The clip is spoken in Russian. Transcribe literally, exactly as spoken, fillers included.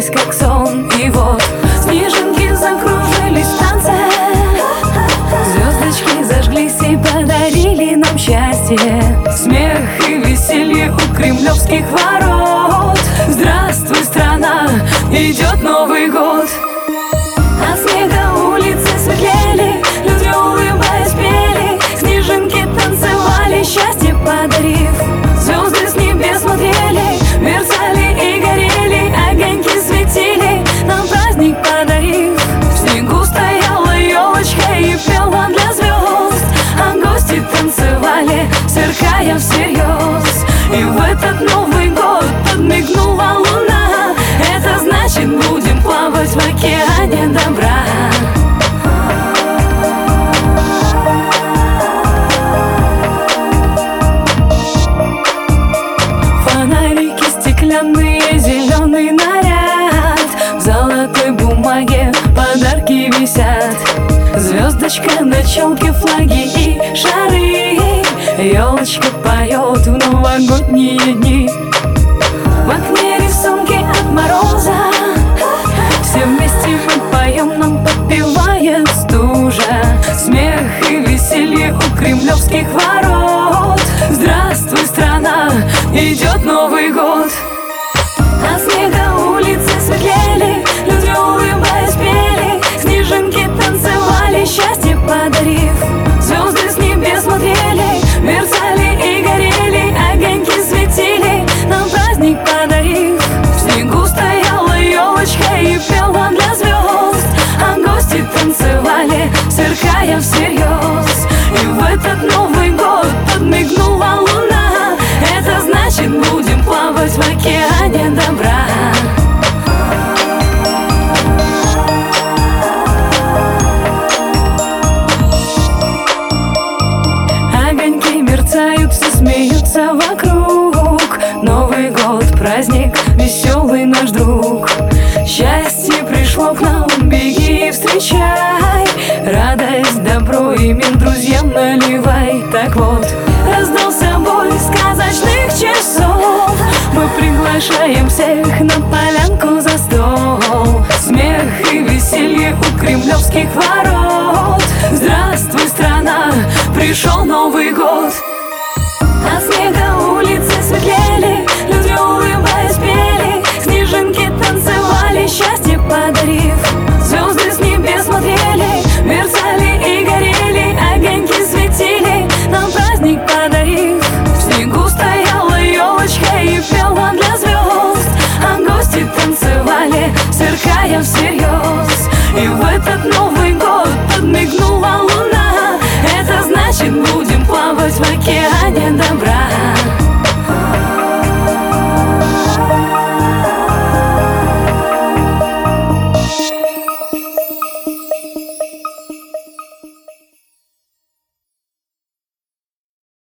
сбылась как сон. И вот снежинки закружились в танце, звездочки зажглись и подарили нам счастье. Смех и веселье у кремлевских ворот. Здравствуй, страна, идет Новый год. От снега улицы светлели, люди, улыбаясь, пели, снежинки танцевали, счастье подарив. Звезды с небес смотрели, мерцали и горели, огоньки светили, нам праздник подарив. В снегу стояла елочка и пела для звезд, а гости танцевали, сверкая всерьез. И в этот Новый год подмигнула луна. Это значит, будем плавать в океане добра. Фонарики стеклянные, зеленый наряд, в золотой бумаге подарки висят. Звездочка на челке, флаги и шары, елочка поет в новогодние дни. В окне рисунки от мороза, все вместе мы поем, нам подпевает стужа. Смех и веселье у кремлевских ворот. Здравствуй, страна, идет Новый год. От снега улицы светлели, люди, улыбаясь, пели, снежинки танцевали, счастье подарив. Звезды с небес смотрели, мерцали и горели, огоньки светили, нам праздник подарив. В снегу стояла елочка и пела для звезд, а гости танцевали, сверкая всерьез. И в этот Новый год подмигнула луна. Это значит, будем плавать в океане добра. Огоньки мерцают, все смеются вокруг. Новый год, праздник, веселый наш друг. Счастье пришло к нам, беги и встречай. Радость, добро и мир друзьям наливай. Так вот, раздался бой сказочных часов. Мы приглашаем всех на полянку